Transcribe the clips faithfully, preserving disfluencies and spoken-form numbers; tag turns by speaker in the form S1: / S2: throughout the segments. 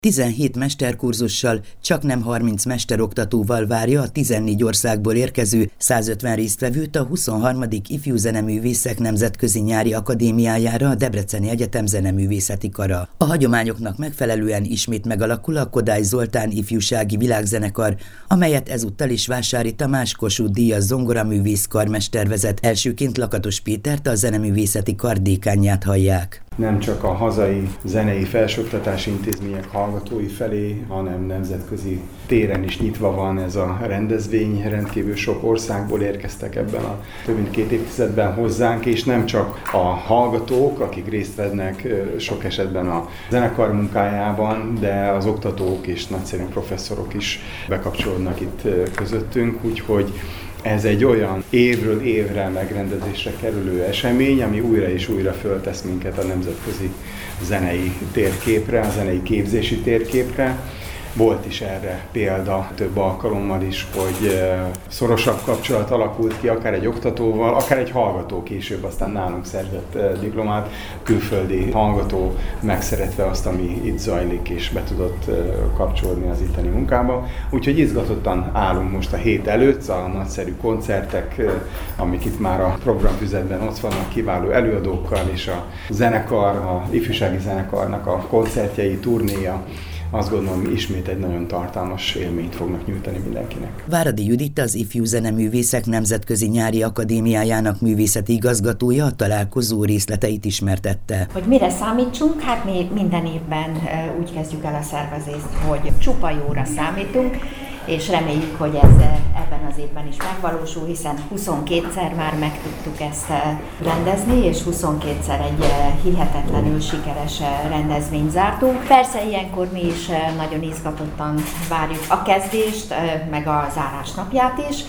S1: tizenhét mesterkurzussal, csaknem harminc mesteroktatóval várja a tizennégy országból érkező százötven résztvevőt a huszonharmadik Ifjú Zeneművészek Nemzetközi Nyári Akadémiájára a Debreceni Egyetem Zeneművészeti Kara. A hagyományoknak megfelelően ismét megalakul a Kodály Zoltán Ifjúsági Világzenekar, amelyet ezúttal is Vásári Tamás Kossuth díjas zongoraművész karmester vezet. Elsőként Lakatos Pétert, a Zeneművészeti Kar dékánját hallják.
S2: Nem csak a hazai zenei felsőoktatási intézmények hallgatói felé, hanem nemzetközi téren is nyitva van ez a rendezvény. Rendkívül sok országból érkeztek ebben a több mint két évtizedben hozzánk, és nem csak a hallgatók, akik részt vennek sok esetben a zenekar munkájában, de az oktatók és nagyszerű professzorok is bekapcsolódnak itt közöttünk, úgyhogy ez egy olyan évről évre megrendezésre kerülő esemény, ami újra és újra föltesz minket a nemzetközi zenei térképre, a zenei képzési térképre. Volt is erre példa több alkalommal is, hogy szorosabb kapcsolat alakult ki, akár egy oktatóval, akár egy hallgató később aztán nálunk szerzett diplomát, külföldi hallgató megszeretve azt, ami itt zajlik, és be tudott kapcsolódni az itteni munkába. Úgyhogy izgatottan állunk most a hét előtt, a nagyszerű koncertek, amik itt már a programfüzetben ott vannak, kiváló előadókkal, és a zenekar, a ifjúsági zenekarnak a koncertjei, turnéja, azt gondolom, ismét egy nagyon tartalmas élményt fognak nyújtani mindenkinek.
S1: Váradi Judit, az Ifjú Zeneművészek Nemzetközi Nyári Akadémiájának művészeti igazgatója a találkozó részleteit ismertette.
S3: Hogy mire számítsunk? Hát mi minden évben úgy kezdjük el a szervezést, hogy csupa jóra számítunk, és reméljük, hogy ez ebben az évben is megvalósul, hiszen huszonkétszer már meg tudtuk ezt rendezni, és huszonkétszer egy hihetetlenül sikeres rendezvényt zártunk. Persze ilyenkor mi is nagyon izgatottan várjuk a kezdést, meg a zárás napját is.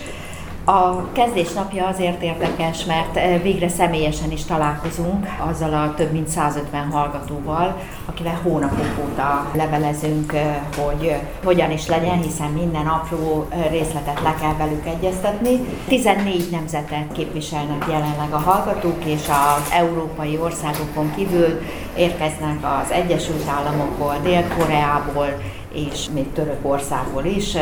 S3: A kezdés napja azért érdekes, mert végre személyesen is találkozunk azzal a több mint százötven hallgatóval, akivel hónapok óta levelezünk, hogy hogyan is legyen, hiszen minden apró részletet le kell velük egyeztetni. tizennégy nemzetet képviselnek jelenleg a hallgatók, és az európai országokon kívül érkeznek az Egyesült Államokból, Dél-Koreából és még Törökországból is.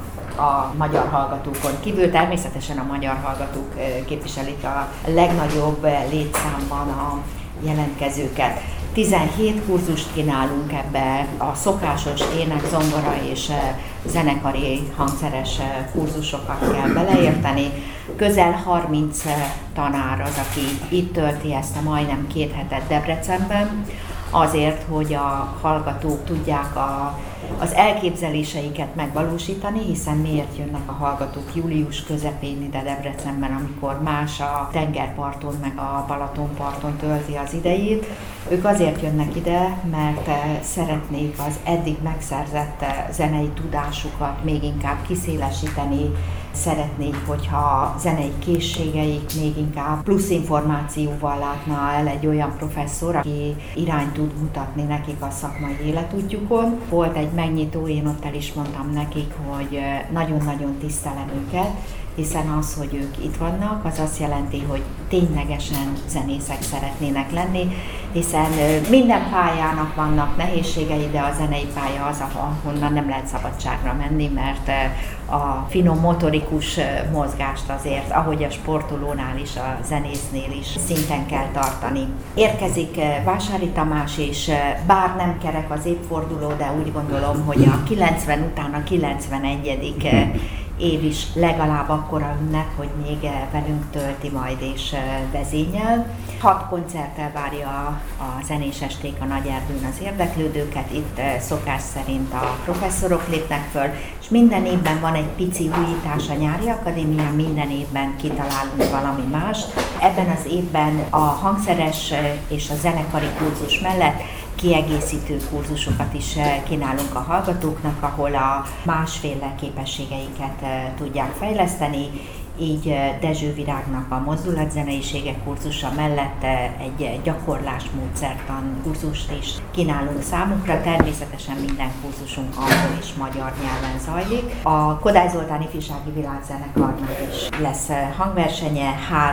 S3: A magyar hallgatókon kívül, természetesen a magyar hallgatók képviselik a legnagyobb létszámban a jelentkezőket. tizenhét kurzust kínálunk ebbe, a szokásos ének, zongora és zenekari hangszeres kurzusokat kell beleérteni. Közel harminc tanár az, aki itt tölti ezt a majdnem két hetet Debrecenben, azért, hogy a hallgatók tudják a, az elképzeléseiket megvalósítani, hiszen miért jönnek a hallgatók július közepén ide Debrecenben, amikor más a tengerparton meg a Balatonparton tölti az idejét. Ők azért jönnek ide, mert szeretnék az eddig megszerzett zenei tudásukat még inkább kiszélesíteni, szeretnék, hogyha zenei készségeik még inkább plusz információval látna el egy olyan professzor, aki irányt tud mutatni nekik a szakmai életútjukon. Volt egy megnyitó, én ott el is mondtam nekik, hogy nagyon-nagyon tisztelem őket, hiszen az, hogy ők itt vannak, az azt jelenti, hogy ténylegesen zenészek szeretnének lenni, hiszen minden pályának vannak nehézségei, de a zenei pálya az, ahonnan nem lehet szabadságra menni, mert a finom motorikus mozgást azért, ahogy a sportolónál is, a zenésznél is szinten kell tartani. Érkezik Vásári Tamás, és bár nem kerek az évforduló, de úgy gondolom, hogy a kilencven után a kilencvenegyedik év is legalább akkora ünnep, hogy még velünk tölti majd és vezényel. Hat koncerttel várja a zenés esték a Nagyerdőn az érdeklődőket, itt szokás szerint a professzorok lépnek föl, és minden évben van egy pici újítás a Nyári Akadémia, minden évben kitalálunk valami más. Ebben az évben a hangszeres és a zenekari kurzus mellett kiegészítő kurzusokat is kínálunk a hallgatóknak, ahol a másféle képességeiket tudják fejleszteni. Így Dezső Virágnak a mozdulatzeneiségek kurzusa mellett egy gyakorlásmódszertan kurzust is kínálunk számukra. Természetesen minden kurzusunk angol és magyar nyelven zajlik. A Kodály Zoltán Ifjúsági Világzenekarnak is lesz hangversenye, három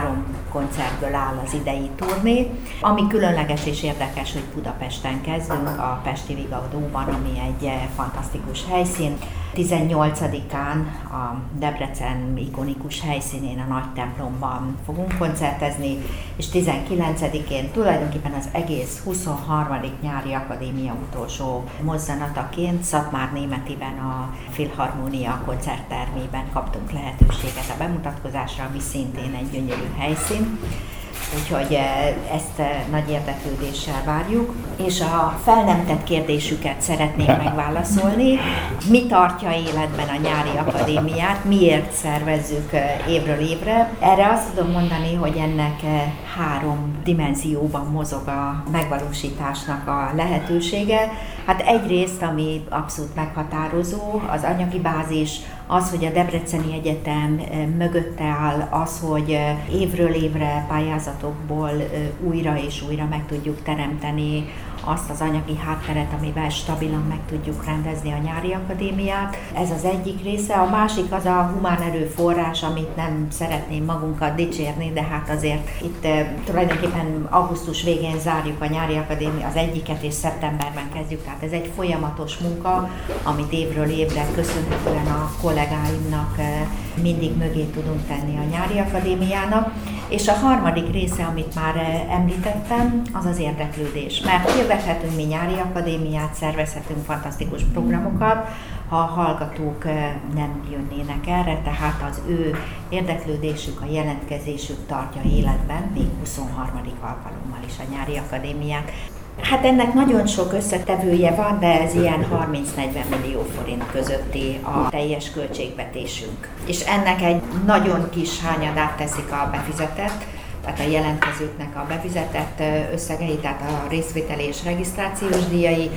S3: koncertből áll az idei turné. Ami különleges és érdekes, hogy Budapesten kezdünk, a Pesti Vigadóban, ami egy fantasztikus helyszín. tizennyolcadikán a Debrecen ikonikus helyszínén, a nagy templomban fogunk koncertezni, és tizenkilencedikén tulajdonképpen az egész huszonharmadik nyári akadémia utolsó mozzanataként Szatmár Németiben a Filharmónia koncerttermében kaptunk lehetőséget a bemutatkozásra, ami szintén egy gyönyörű helyszín. Úgyhogy ezt nagy érdeklődéssel várjuk, és a fel nem tett kérdésüket szeretnék megválaszolni. Mi tartja életben a nyári akadémiát, miért szervezzük évről évre? Erre azt tudom mondani, hogy ennek három dimenzióban mozog a megvalósításnak a lehetősége. Hát egyrészt, ami abszolút meghatározó, az anyagi bázis, az, hogy a Debreceni Egyetem mögötte áll, az, hogy évről évre pályázatokból újra és újra meg tudjuk teremteni azt az anyagi hátteret, amivel stabilan meg tudjuk rendezni a nyári akadémiát. Ez az egyik része. A másik az a humán erőforrás, amit nem szeretném magunkat dicsérni, de hát azért itt e, tulajdonképpen augusztus végén zárjuk a nyári akadémia az egyiket, és szeptemberben kezdjük. Tehát ez egy folyamatos munka, amit évről évre köszönhetően a kollégáimnak e, mindig mögé tudunk tenni a nyári akadémiának. És a harmadik része, amit már említettem, az az érdeklődés. Mert hirdethetünk mi nyári akadémiát, szervezhetünk fantasztikus programokat, ha a hallgatók nem jönnének erre, tehát az ő érdeklődésük, a jelentkezésük tartja életben még huszonharmadik alkalommal is a nyári akadémiát. Hát ennek nagyon sok összetevője van, de ez ilyen harminc-negyven millió forint közötti a teljes költségvetésünk. És ennek egy nagyon kis hányadát teszik a befizetett, tehát a jelentkezőknek a befizetett összegei, tehát a részvételi és regisztrációs díjai,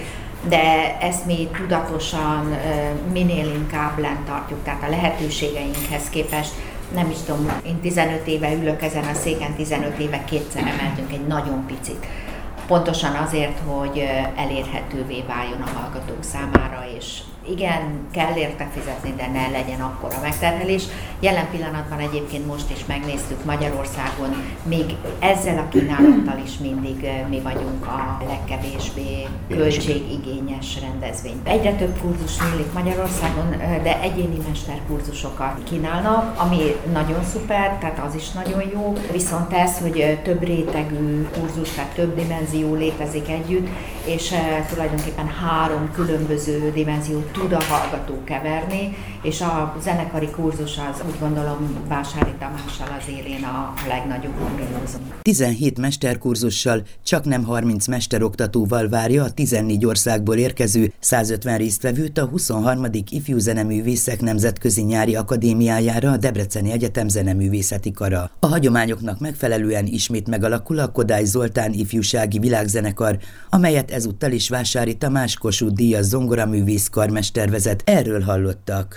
S3: de ezt mi tudatosan minél inkább lent tartjuk, tehát a lehetőségeinkhez képest. Nem is tudom, én tizenöt éve ülök ezen a széken, tizenöt éve kétszer emeltünk egy nagyon picit. Pontosan azért, hogy elérhetővé váljon a hallgatók számára, és igen, kell érte fizetni, de ne legyen akkora megterhelés. Jelen pillanatban egyébként most is megnéztük Magyarországon, még ezzel a kínálattal is mindig mi vagyunk a legkevésbé költségigényes rendezvény. Egyre több kurzus nyílik Magyarországon, de egyéni mesterkurzusokat kínálnak, ami nagyon szuper, tehát az is nagyon jó. Viszont ez, hogy több rétegű kurzus, tehát több dimenzió létezik együtt, és tulajdonképpen három különböző dimenziót tud a hallgató keverni, és a zenekari kurzus az úgy gondolom Vásári Tamással az élén a legnagyobb kuriózum.
S1: tizenhét mesterkurzussal, csaknem harminc mesteroktatóval várja a tizennégy országból érkező százötven résztvevőt a huszonharmadik Ifjú Zeneművészek Nemzetközi Nyári Akadémiájára a Debreceni Egyetem Zeneművészeti Kara. A hagyományoknak megfelelően ismét megalakul a Kodály Zoltán Ifjúsági Világzenekar, amelyet ezúttal is Vásári Tamás Kossuth-díjas zongoraművész karmester vezet. Erről hallottak.